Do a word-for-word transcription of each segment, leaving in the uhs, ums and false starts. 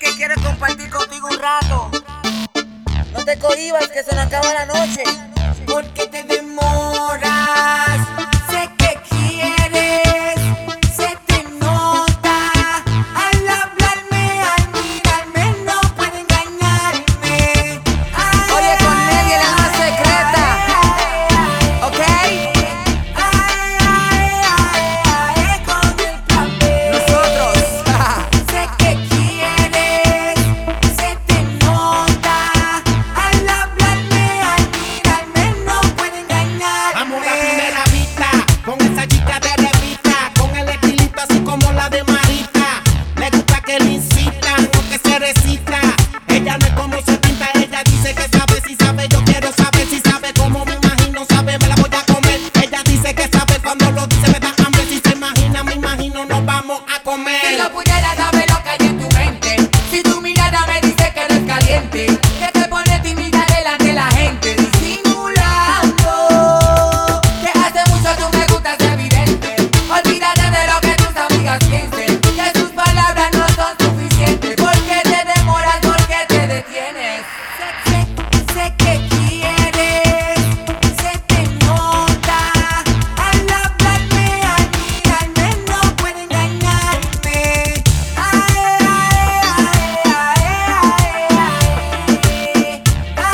que quiere compartir contigo un rato. No te cohibas que se nos acaba la noche. ¿Por qué te demoras? Sé que quieres, se te nota. Al hablarme, al mirarme, no puede engañarme. Ay, Oye, con Nelly, el alma secreta. ¿Ok? ay, ay, ay, ay, con el café. Nosotros. Sé que quieres, se te nota. Al hablarme, al mirarme, no puede engañarme. Amor a primera vista, con esa chica de revista, con el estilito así como la de Marita. Le gusta que le incitan, no que se recita. Ella no es como se pinta, ella dice que sabe, si sabe, yo quiero saber si sabe como me imagino, sabe, me la voy a comer. Ella dice que sabe, cuando lo dice me da hambre, si se imagina, me imagino, nos vamos a Si comer. lo pudiera saber lo que hay en tu mente. Si tu mirada me dice que eres caliente, que te pone tímida delante de la gente, disimulando que hace mucho tú me gustas, evidente. Olvídate de lo que tus amigas piensen, que sus palabras no son suficientes. ¿Por qué te demoras? ¿Por qué te detienes? Sé, sé, sé que quieres, se te nota. Al hablarme, al mirarme, no puede engañarme. Ay, ay, ay, ay, ay,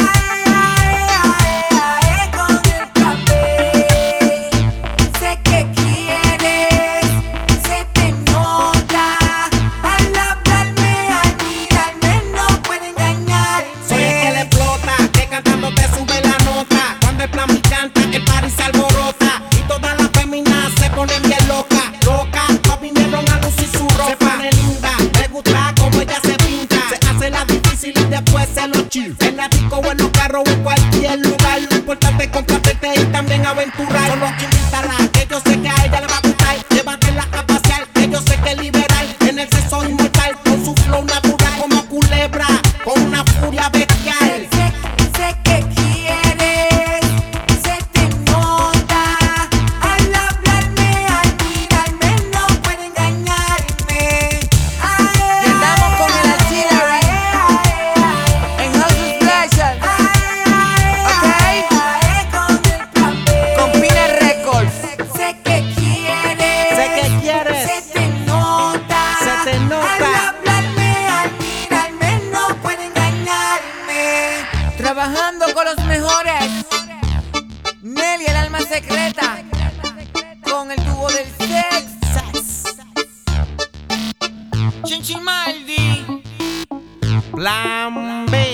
ay, ay, con el café. Sé que quieres, se te nota. Al hablarme, al mirarme, no puede engañarme. Soy el que le explota, que cantando te sube la nota. Cuando el plan me canta, el party se alborota. Y todas las féminas se ponen bien loca, loca. Pa' vinieron a lucir su ropa. Se pone linda, me gusta como ella se pinta. Se hace la difícil y después se lo chill. En la disco o en los carros o en cualquier lugar. Lo importante es compartirte y también aventurar. Solo invítala, que yo sé que a ella le va a gustar. Llévatela a pasear, que yo sé que es liberal. En el sexo inmortal, con su flow natural. Como culebra, con una furia bestial. Sé, sé que quieres, se te nota. Al hablarme, al mirarme, no puede engañarme. Ay, Y andamos con el Artillery en House Special. ¿Ok? Con el café. Con Pina Records. Sé que quieres, Sé que quieres, se te nota. se te nota. Al hablarme, al mirarme, no puede engañarme. Trabajando con los mejores. Nelly, el alma secreta. Con el tubo del sex. Chinchimaldi. Plan B.